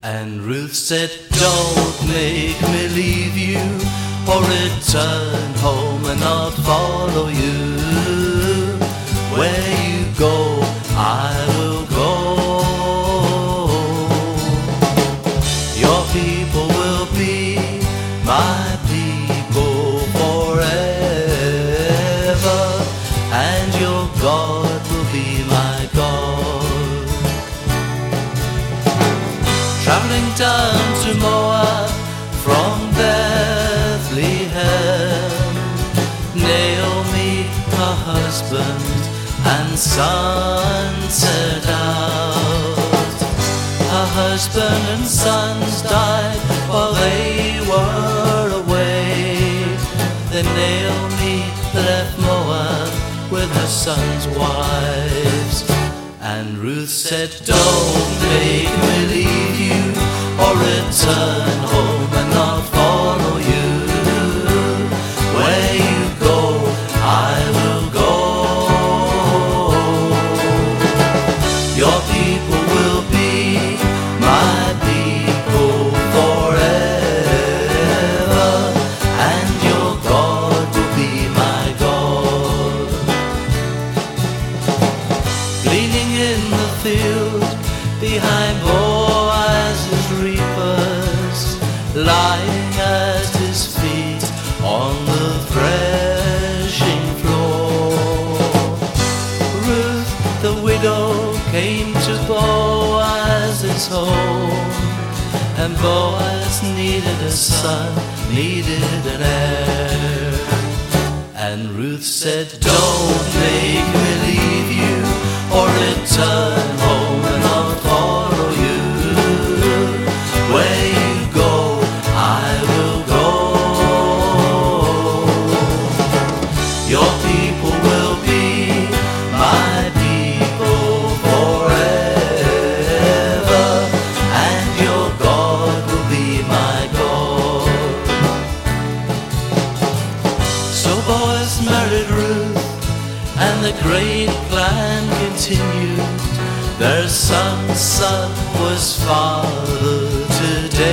And Ruth said, "Don't make me leave you, or return home and not follow you. Where you go, I will go. Your people will be my people forever, and your God will be my God." Traveling down to Moab from Bethlehem, Naomi, her husband and son set out. Her husband and sons died while they were away. Then Naomi left Moab with her sons' wives. And Ruth said, "Don't make me leave you, or return home and not follow you. Where you go, I will go. Your people will be my people forever, and your God will be my God." Gleaning in the field behind Boaz's reapers, lying at his feet on the threshing floor, Ruth the widow came to Boaz's home, and Boaz needed a son, needed an heir. And Ruth said, "Don't make me leave you, or return home and not follow you. Where you go, I will go. Your people will be my people forever, and your God will be my God." So Boaz married Ruth, and the great plan continued. Their son's son was father to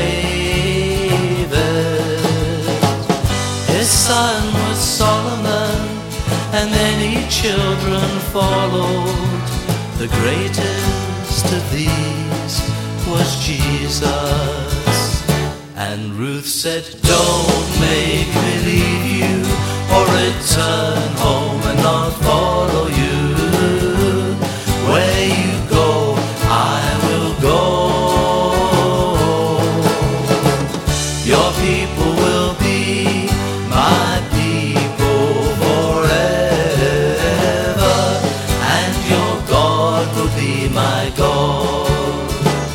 David. His son was Solomon, and many children followed. The greatest of these was Jesus. And Ruth said, "Don't make me leave you, or return home and not follow you. Where you go, I will go. Your people will be my people forever, and your God will be my God."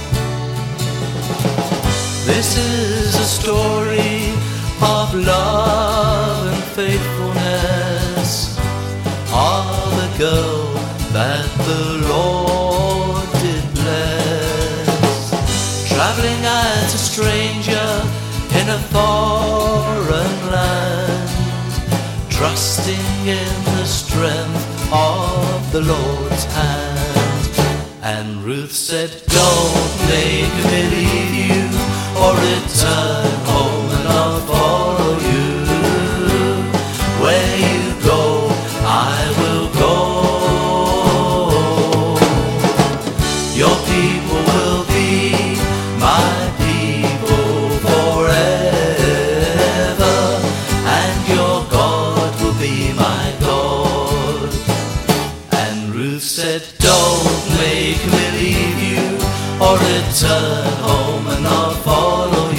This is a story of love and faithfulness, of a girl that the Lord did bless, traveling as a stranger in a foreign land, trusting in the strength of the Lord's hand. And Ruth said, "Don't make me leave you, or return home and not follow you. Where you go, I will go. Your people will be my people forever, and your God will be my God." And Ruth said, "Don't make me leave you, or return home and not follow